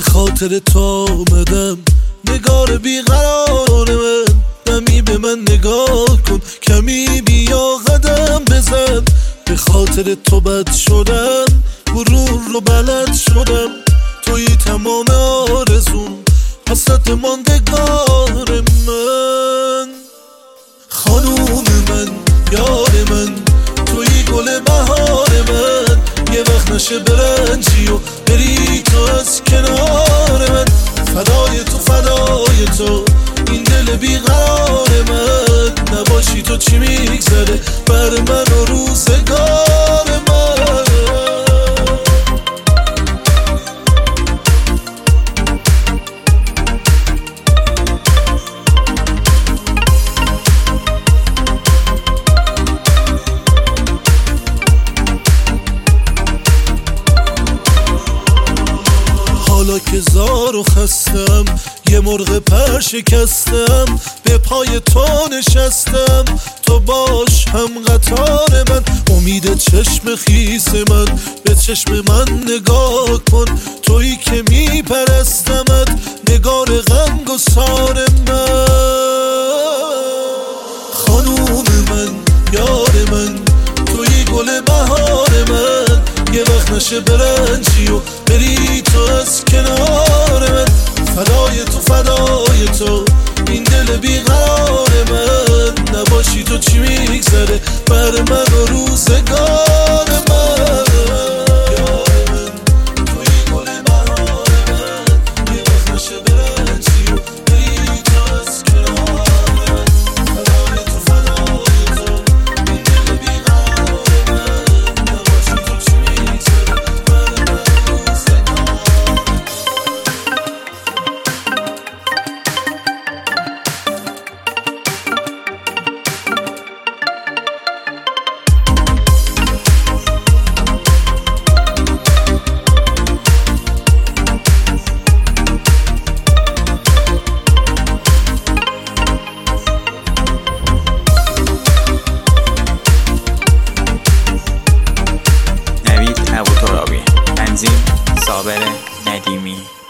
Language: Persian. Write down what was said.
خاطر تو آمدم، نگار بیقرار من. نمی به من نگاه کن، کمی بیا قدم بزن. به خاطر تو بد شدم، غرور رو بلد شدم. توی تمام آرزوم، حسرت ماندگار من. خانوم من، یار من، توی گل بهار من. یه وقت نشه برنجی و بری تو از کنار من. فدای تو فدای تو، این دل بیقرار من. نباشی تو چی میگذره بر من و روزگار من. حالا که زار و خستم، یه مرغ پر شکستم. به پای تو نشستم، تو باش هم قطار من. امید چشم خیس من، به چشم من نگاه کن. تویی که میپرستمت، نگار غمگسار من. خانوم من، یار من، تویی گل بهار من. یه وقت نشه برنجی و بری تو از کنار من. فدای تو فدای تو، این دل بیقرار من. نباشی تو چی میگذره بر من و روزگار من. یار من، توی گل بهار من. یه وقت نشه برنجی و بری تو از کنار من. فدای تو فدای تو، این دل بیقرار من. نباشی تو چی میگذره بر من و روزگار. نوید ابوترابی، تنظیم صابر ندیمی.